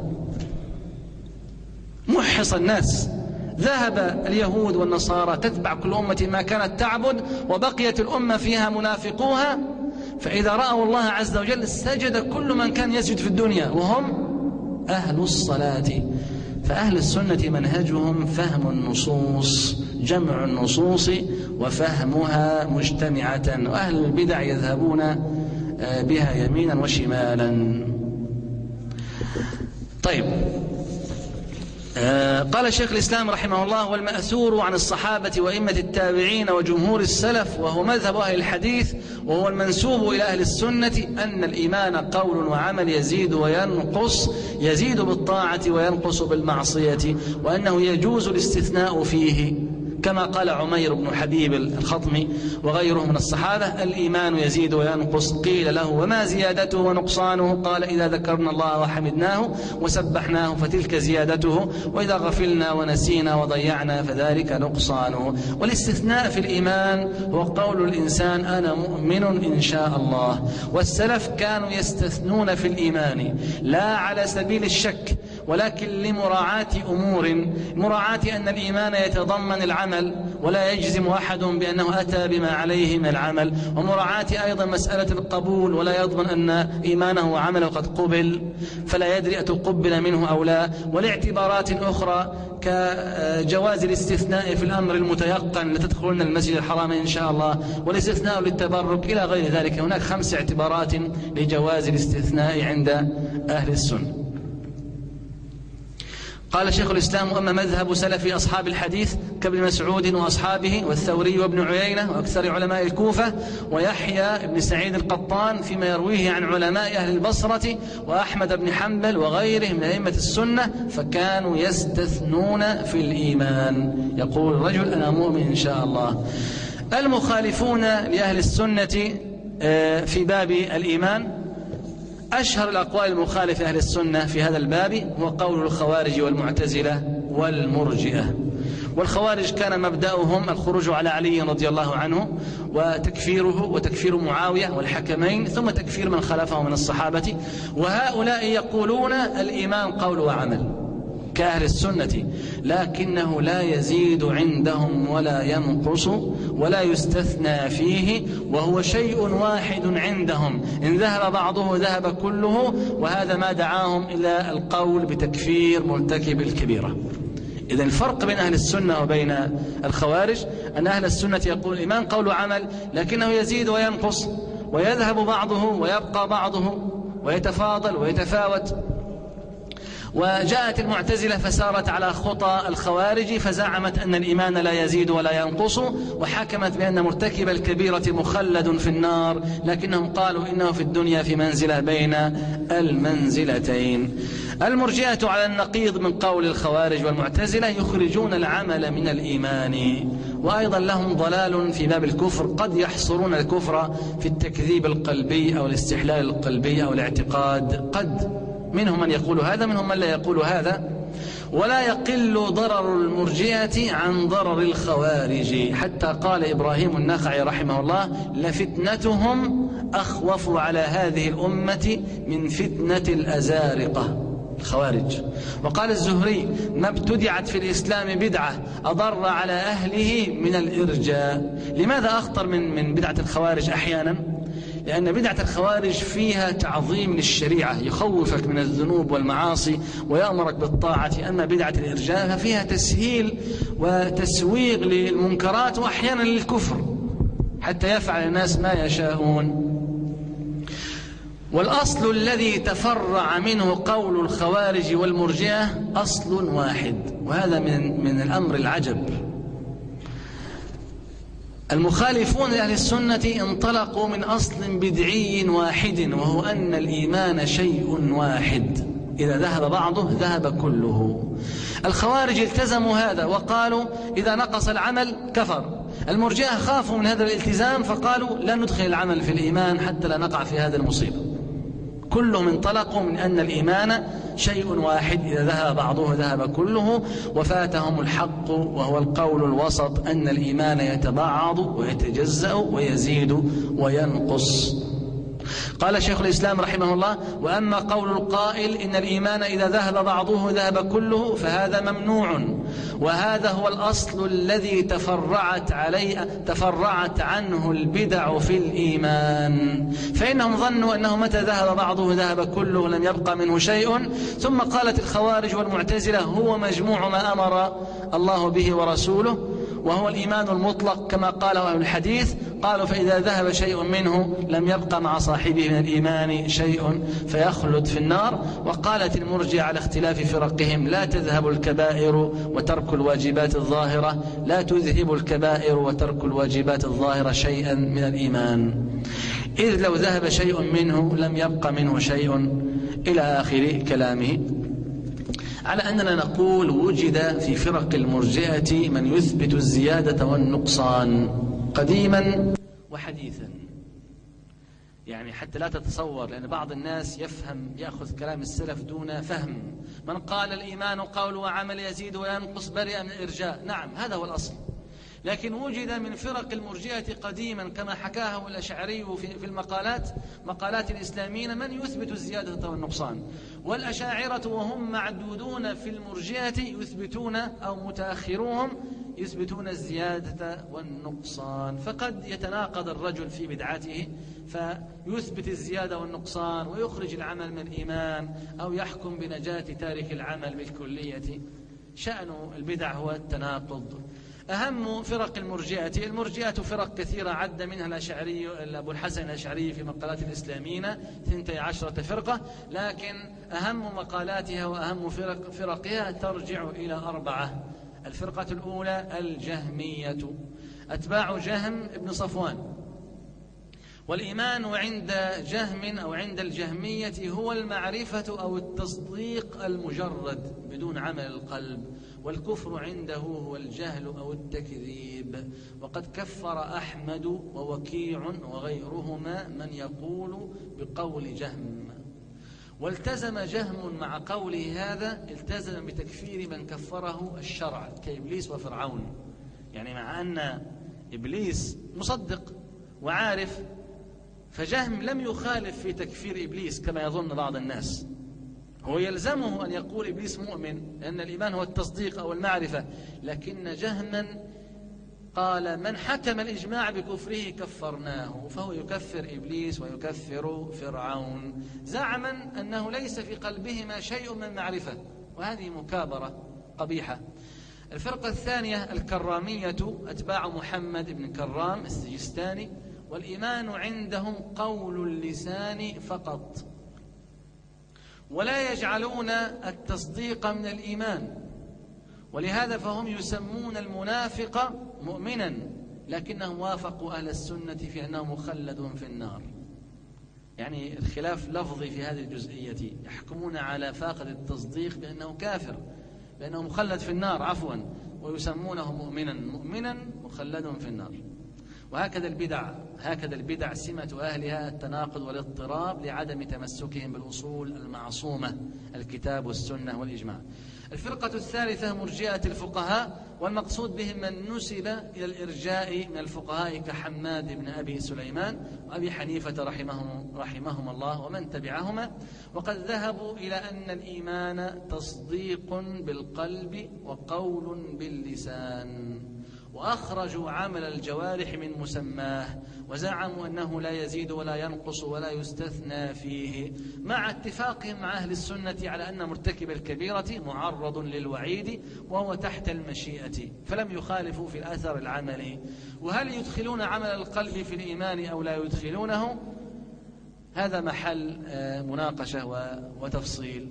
محص الناس، ذهب اليهود والنصارى تتبع كل أمة ما كانت تعبد، وبقيت الأمة فيها منافقوها. فإذا رأوا الله عز وجل سجد كل من كان يسجد في الدنيا وهم أهل الصلاة. فأهل السنة منهجهم فهم النصوص، جمع النصوص وفهمها مجتمعة، وأهل البدع يذهبون بها يمينا وشمالا. طيب، قال شيخ الإسلام رحمه الله: والمأثور عن الصحابة وإمة التابعين وجمهور السلف وهو مذهب أهل الحديث وهو المنسوب إلى أهل السنة أن الإيمان قول وعمل يزيد وينقص، يزيد بالطاعة وينقص بالمعصية، وأنه يجوز الاستثناء فيه كما قال عمير بن حبيب الخطمي وغيره من الصحابة: الإيمان يزيد وينقص. قيل له: وما زيادته ونقصانه؟ قال: إذا ذكرنا الله وحمدناه وسبحناه فتلك زيادته، وإذا غفلنا ونسينا وضيعنا فذلك نقصانه. والاستثناء في الإيمان هو قول الإنسان: أنا مؤمن إن شاء الله. والسلف كانوا يستثنون في الإيمان لا على سبيل الشك، ولكن لمراعاة أمور: مراعاة أن الإيمان يتضمن العمل ولا يجزم أحد بأنه أتى بما عليه من العمل، ومراعاة أيضا مسألة القبول ولا يضمن أن إيمانه وعمله قد قبل فلا يدري أتقبل منه أو لا، ولاعتبارات أخرى كجواز الاستثناء في الأمر المتيقن: لتدخلن المسجد الحرام إن شاء الله، والاستثناء للتبرك إلى غير ذلك. هناك 5 اعتبارات لجواز الاستثناء عند أهل السنة. قال شيخ الإسلام: أما مذهب سلف أصحاب الحديث كابن مسعود وأصحابه والثوري وابن عيينة وأكثر علماء الكوفة ويحيى بن سعيد القطان فيما يرويه عن علماء أهل البصرة وأحمد بن حنبل وغيره من أئمة السنة، فكانوا يستثنون في الإيمان. يقول الرجل: أنا مؤمن إن شاء الله. المخالفون لأهل السنة في باب الإيمان: أشهر الأقوال المخالفة أهل السنة في هذا الباب هو قول الخوارج والمعتزلة والمرجئة. والخوارج كان مبدأهم الخروج على علي رضي الله عنه وتكفيره وتكفير معاوية والحكمين، ثم تكفير من خلفه من الصحابة. وهؤلاء يقولون الإيمان قول وعمل كأهل السنة، لكنه لا يزيد عندهم ولا ينقص ولا يستثنى فيه، وهو شيء واحد عندهم، إن ذهب بعضه ذهب كله. وهذا ما دعاهم إلى القول بتكفير مرتكب الكبيرة. إذن الفرق بين أهل السنة وبين الخوارج أن أهل السنة يقول الإيمان قول وعمل، لكنه يزيد وينقص ويذهب بعضه ويبقى بعضه ويتفاضل ويتفاوت. وجاءت المعتزلة فسارت على خطى الخوارج فزعمت أن الإيمان لا يزيد ولا ينقص، وحكمت بأن مرتكب الكبيرة مخلد في النار، لكنهم قالوا إنه في الدنيا في منزلة بين المنزلتين. المرجئة على النقيض من قول الخوارج والمعتزلة يخرجون العمل من الإيمان، وأيضا لهم ضلال في باب الكفر، قد يحصرون الكفر في التكذيب القلبي أو الاستحلال القلبي أو الاعتقاد، قد منهم من يقول هذا منهم من لا يقول هذا. ولا يقل ضرر المرجئة عن ضرر الخوارج، حتى قال إبراهيم النخعي رحمه الله: لفتنتهم أخوف على هذه الأمة من فتنة الأزارقة الخوارج. وقال الزهري: ما ابتدعت في الإسلام بدعة أضر على أهله من الإرجاء. لماذا أخطر من بدعة الخوارج أحيانا؟ لأن بدعة الخوارج فيها تعظيم للشريعة، يخوفك من الذنوب والمعاصي ويأمرك بالطاعة. أما بدعة الإرجاء ففيها تسهيل وتسويغ للمنكرات وأحيانا للكفر حتى يفعل الناس ما يشاءون. والأصل الذي تفرع منه قول الخوارج والمرجئة أصل واحد، وهذا من الأمر العجب. المخالفون لأهل السنة انطلقوا من أصل بدعي واحد، وهو أن الإيمان شيء واحد، إذا ذهب بعضه ذهب كله. الخوارج التزموا هذا وقالوا إذا نقص العمل كفر. المرجئة خافوا من هذا الالتزام فقالوا لا ندخل العمل في الإيمان حتى لا نقع في هذا المصيبة. كلهم انطلقوا من أن الإيمان شيء واحد، إذا ذهب بعضه ذهب كله، وفاتهم الحق وهو القول الوسط أن الإيمان يتبعض ويتجزأ ويزيد وينقص. قال شيخ الإسلام رحمه الله: وأما قول القائل إن الإيمان إذا ذهب بعضه ذهب كله فهذا ممنوع، وهذا هو الأصل الذي تفرعت عنه البدع في الإيمان. فإنهم ظنوا أنه متى ذهب بعضه ذهب كله لم يبقى منه شيء. ثم قالت الخوارج والمعتزلة هو مجموع ما أمر الله به ورسوله، وهو الإيمان المطلق كما قاله أهل الحديث. قالوا فإذا ذهب شيء منه لم يبقى مع صاحبه من الإيمان شيء فيخلد في النار. وقالت المرجئة على اختلاف فرقهم: لا تذهب الكبائر وترك الواجبات الظاهرة، لا تذهب الكبائر وترك الواجبات الظاهرة شيئا من الإيمان، إذ لو ذهب شيء منه لم يبقى منه شيء، إلى آخر كلامه. على أننا نقول وجد في فرق المرجئة من يثبت الزيادة والنقصان قديما وحديثا. يعني حتى لا تتصور، لأن بعض الناس يأخذ كلام السلف دون فهم. من قال الإيمان قول وعمل يزيد وينقص برئ من الإرجاء، نعم هذا هو الأصل. لكن وجد من فرق المرجئة قديما كما حكاه الأشعري في المقالات، مقالات الإسلاميين، من يثبت الزيادة والنقصان. والأشاعرة وهم معدودون في المرجئة يثبتون، أو متأخروهم يثبتون الزيادة والنقصان. فقد يتناقض الرجل في بدعته فيثبت الزيادة والنقصان ويخرج العمل من الإيمان، أو يحكم بنجاة تارك العمل بالكلية. شأن البدع هو التناقض. أهم فرق المرجئة فرق كثيرة عد منها الأشعري أبو الحسن الأشعري في مقالات الإسلاميين 12 فرقة، لكن أهم مقالاتها وأهم فرقها ترجع إلى 4. الفرقة الأولى الجهمية، أتباع جهم ابن صفوان. والإيمان عند جهم أو عند الجهمية هو المعرفة أو التصديق المجرد بدون عمل القلب، والكفر عنده هو الجهل أو التكذيب. وقد كفر أحمد ووكيع وغيرهما من يقول بقول جهم. والتزم جهم مع قوله هذا، التزم بتكفير من كفره الشرع كإبليس وفرعون. يعني مع أن إبليس مصدق وعارف، فجهم لم يخالف في تكفير إبليس كما يظن بعض الناس. هو يلزمه أن يقول إبليس مؤمن، لأن الإيمان هو التصديق أو المعرفة، لكن جهما قال من حكم الإجماع بكفره كفرناه، فهو يكفر إبليس ويكفر فرعون، زعما أنه ليس في قلبهما شيء من معرفة، وهذه مكابرة قبيحة. الفرقة الثانية الكرامية، أتباع محمد بن كرام السجستاني. والإيمان عندهم قول اللسان فقط، ولا يجعلون التصديق من الإيمان، ولهذا فهم يسمون المنافق مؤمنا، لكنهم وافقوا أهل السنة في أنه مخلد في النار. يعني الخلاف لفظي في هذه الجزئية، يحكمون على فاقد التصديق بأنه كافر، بأنه مخلد في النار ويسمونه مؤمنا مخلد في النار. وهكذا البدع سمة أهلها التناقض والاضطراب لعدم تمسكهم بالأصول المعصومة، الكتاب والسنة والإجماع. الفرقة الثالثة مرجئة الفقهاء، والمقصود بهم من نسب إلى الإرجاء من الفقهاء كحماد بن أبي سليمان وأبي حنيفة رحمهم الله ومن تبعهما. وقد ذهبوا إلى أن الإيمان تصديق بالقلب وقول باللسان، وأخرجوا عمل الجوارح من مسماه، وزعموا أنه لا يزيد ولا ينقص ولا يستثنى فيه، مع اتفاقهم مع أهل السنة على أن مرتكب الكبيرة معرض للوعيد وهو تحت المشيئة، فلم يخالفوا في الأثر العملي. وهل يدخلون عمل القلب في الإيمان أو لا يدخلونه؟ هذا محل مناقشة وتفصيل.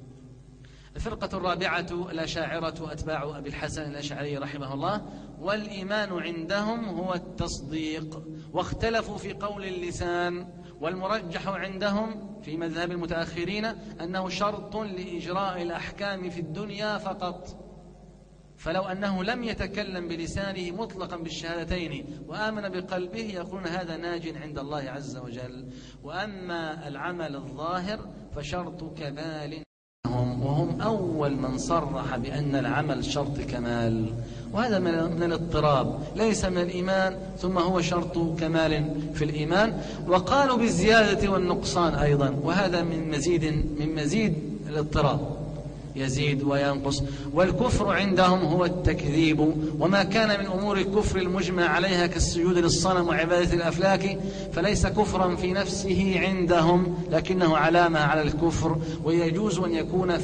الفرقة الرابعة الأشاعرة، أتباع أبي الحسن الأشعري رحمه الله. والإيمان عندهم هو التصديق، واختلفوا في قول اللسان، والمرجح عندهم في مذهب المتأخرين أنه شرط لإجراء الأحكام في الدنيا فقط، فلو أنه لم يتكلم بلسانه مطلقا بالشهادتين وآمن بقلبه يقولون هذا ناج عند الله عز وجل. وأما العمل الظاهر فشرط كمال، وهم أول من صرح بأن العمل شرط كمال، وهذا من الاضطراب، ليس من الإيمان ثم هو شرط كمال في الإيمان. وقالوا بالزيادة والنقصان أيضا، وهذا من مزيد الاضطراب، يزيد وينقص. والكفر عندهم هو التكذيب، وما كان من أمور الكفر المجمع عليها كالسجود للصنم وعبادة الأفلاك فليس كفرا في نفسه عندهم، لكنه علامة على الكفر. ويجوز أن يكون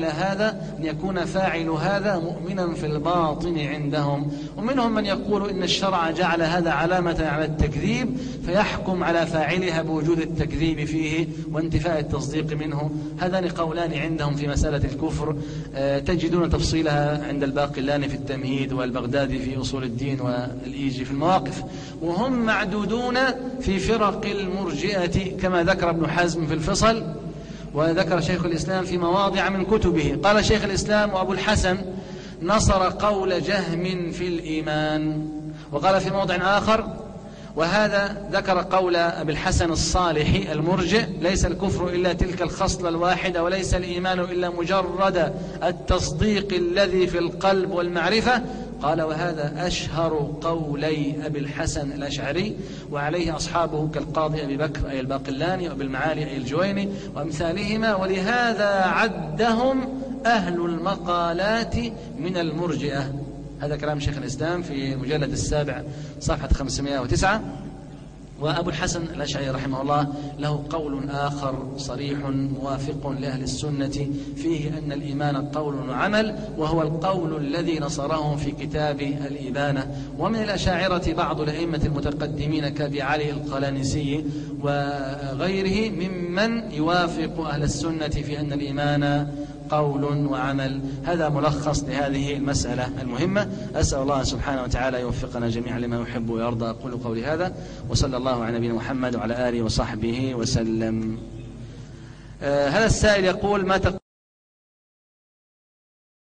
فاعل هذا مؤمنا في الباطن عندهم. ومنهم من يقول إن الشرع جعل هذا علامة على التكذيب فيحكم على فاعلها بوجود التكذيب فيه وانتفاء التصديق منه. هذان قولان عندهم في مسألة الكفر، تجدون تفصيلها عند الباقلاني في التمهيد والبغدادي في أصول الدين والإيجي في المواقف. وهم معدودون في فرق المرجئة كما ذكر ابن حزم في الفصل. وذكر شيخ الإسلام في مواضع من كتبه. قال شيخ الإسلام: وأبو الحسن نصر قول جهم في الإيمان. وقال في موضع آخر: وهذا ذكر قول أبي الحسن الصالحي المرجئ: ليس الكفر إلا تلك الخصلة الواحدة، وليس الإيمان إلا مجرد التصديق الذي في القلب والمعرفة. قال: وهذا أشهر قولي أبي الحسن الأشعري، وعليه أصحابه كالقاضي أبي بكر أي الباقلاني، وأبي المعالي أي الجويني وأمثالهما، ولهذا عدهم أهل المقالات من المرجئة. هذا كلام شيخ الإسلام في المجلد 7 صفحة 509. وأبو الحسن الأشعري رحمه الله له قول آخر صريح موافق لأهل السنة فيه أن الإيمان قول وعمل، وهو القول الذي نصره في كتاب الإبانة. ومن الأشاعرة بعض الأئمة المتقدمين كأبي علي القلانسي وغيره ممن يوافق أهل السنة في أن الإيمان قول وعمل. هذا ملخص لهذه المسألة المهمة. أسأل الله سبحانه وتعالى يوفقنا جميعا لما يحب ويرضى. أقول قولي هذا، وصلى الله على نبينا محمد وعلى آله وصحبه وسلم. هذا السائل يقول: ما